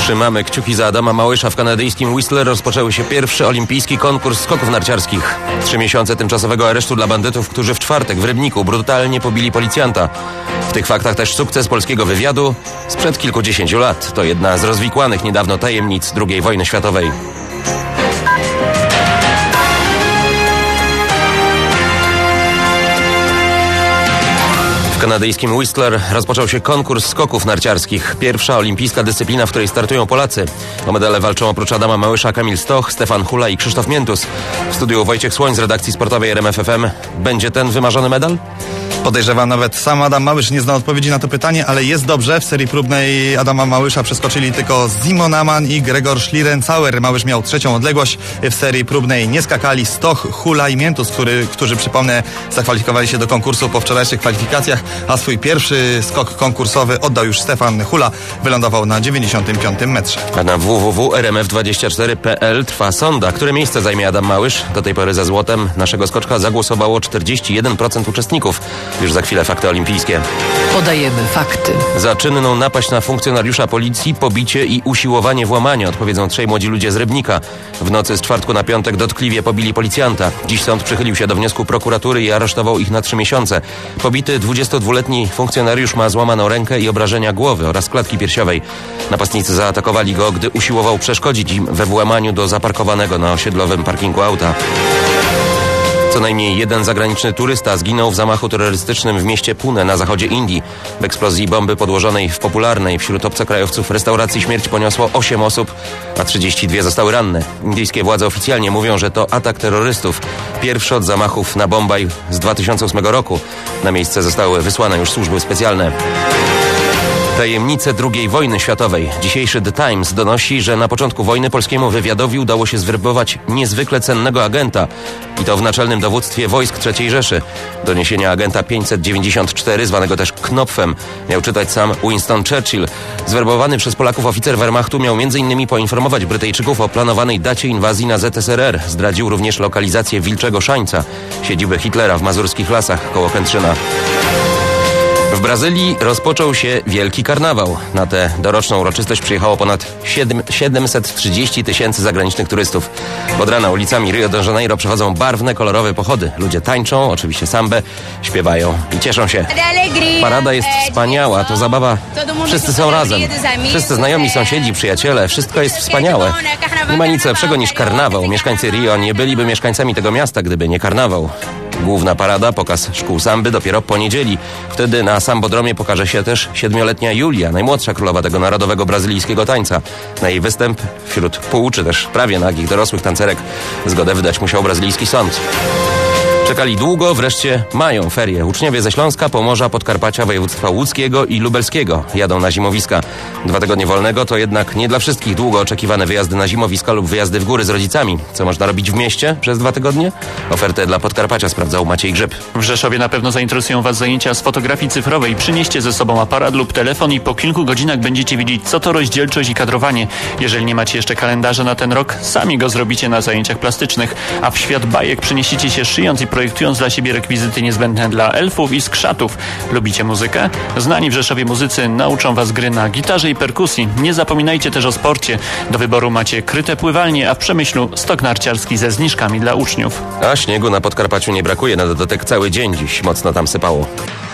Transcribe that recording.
Trzymamy kciuki za Adama Małysza. W kanadyjskim Whistler rozpoczęły się pierwszy olimpijski konkurs skoków narciarskich. 3 miesiące tymczasowego aresztu dla bandytów, którzy w czwartek w Rybniku brutalnie pobili policjanta. W tych faktach też sukces polskiego wywiadu sprzed kilkudziesięciu lat. To jedna z rozwikłanych niedawno tajemnic II wojny światowej. W kanadyjskim Whistler rozpoczął się konkurs skoków narciarskich. Pierwsza olimpijska dyscyplina, w której startują Polacy. O medale walczą oprócz Adama Małysza Kamil Stoch, Stefan Hula i Krzysztof Miętus. W studiu Wojciech Słoń z redakcji sportowej RMF FM. Będzie ten wymarzony medal? Podejrzewam, nawet sam Adam Małysz nie zna odpowiedzi na to pytanie, ale jest dobrze. W serii próbnej Adama Małysza przeskoczyli tylko Simon Aman i Gregor Schlierencauer. Małysz miał trzecią odległość. W serii próbnej nie skakali Stoch, Hula i Miętus, którzy przypomnę, zakwalifikowali się do konkursu po wczorajszych kwalifikacjach, a swój pierwszy skok konkursowy oddał już Stefan Hula. Wylądował na 95 metrze. A na www.rmf24.pl trwa sonda. Które miejsce zajmie Adam Małysz? Do tej pory za złotem naszego skoczka zagłosowało 41% uczestników. Już za chwilę fakty olimpijskie. Podajemy fakty. Za czynną napaść na funkcjonariusza policji, pobicie i usiłowanie włamania odpowiedzą 3 młodzi ludzie z Rybnika. W nocy z czwartku na piątek dotkliwie pobili policjanta. Dziś sąd przychylił się do wniosku prokuratury i aresztował ich na 3 miesiące. Pobity 22-letni funkcjonariusz ma złamaną rękę i obrażenia głowy oraz klatki piersiowej. Napastnicy zaatakowali go, gdy usiłował przeszkodzić im we włamaniu do zaparkowanego na osiedlowym parkingu auta. Co najmniej jeden zagraniczny turysta zginął w zamachu terrorystycznym w mieście Pune na zachodzie Indii. W eksplozji bomby podłożonej w popularnej wśród obcokrajowców restauracji śmierć poniosło 8 osób, a 32 zostały ranne. Indyjskie władze oficjalnie mówią, że to atak terrorystów. Pierwszy od zamachów na Bombaj z 2008 roku. Na miejsce zostały wysłane już służby specjalne. Tajemnice II wojny światowej. Dzisiejszy The Times donosi, że na początku wojny polskiemu wywiadowi udało się zwerbować niezwykle cennego agenta. I to w naczelnym dowództwie wojsk III Rzeszy. Doniesienia agenta 594, zwanego też Knopfem, miał czytać sam Winston Churchill. Zwerbowany przez Polaków oficer Wehrmachtu miał m.in. poinformować Brytyjczyków o planowanej dacie inwazji na ZSRR. Zdradził również lokalizację Wilczego Szańca, siedziby Hitlera w mazurskich lasach koło Kętrzyna. W Brazylii rozpoczął się Wielki Karnawał. Na tę doroczną uroczystość przyjechało ponad 730 000 zagranicznych turystów. Od rana ulicami Rio de Janeiro przechodzą barwne, kolorowe pochody. Ludzie tańczą, oczywiście sambę, śpiewają i cieszą się. Parada jest wspaniała, to zabawa. Wszyscy są razem. Wszyscy znajomi, sąsiedzi, przyjaciele. Wszystko jest wspaniałe. Nie ma nic lepszego niż karnawał. Mieszkańcy Rio nie byliby mieszkańcami tego miasta, gdyby nie karnawał. Główna parada, pokaz szkół samby dopiero po niedzieli. Wtedy na sambodromie pokaże się też 7-letnia Julia, najmłodsza królowa tego narodowego brazylijskiego tańca. Na jej występ wśród pół czy też prawie nagich dorosłych tancerek zgodę wydać musiał brazylijski sąd. Czekali długo, wreszcie mają ferie. Uczniowie ze Śląska, Pomorza, Podkarpacia, województwa łódzkiego i lubelskiego jadą na zimowiska. 2 tygodnie wolnego to jednak nie dla wszystkich długo oczekiwane wyjazdy na zimowiska lub wyjazdy w góry z rodzicami. Co można robić w mieście przez 2 tygodnie? Ofertę dla Podkarpacia sprawdzał Maciej Grzyb. W Rzeszowie na pewno zainteresują Was zajęcia z fotografii cyfrowej. Przynieście ze sobą aparat lub telefon i po kilku godzinach będziecie wiedzieć, co to rozdzielczość i kadrowanie. Jeżeli nie macie jeszcze kalendarza na ten rok, sami go zrobicie na zajęciach plastycznych. A w świat bajek przeniesiecie się szyjąc i projektując dla siebie rekwizyty niezbędne dla elfów i skrzatów. Lubicie muzykę? Znani w Rzeszowie muzycy nauczą Was gry na gitarze i perkusji. Nie zapominajcie też o sporcie. Do wyboru macie kryte pływalnie, a w Przemyślu stok narciarski ze zniżkami dla uczniów. A śniegu na Podkarpaciu nie brakuje. Na dodatek cały dzień dziś mocno tam sypało.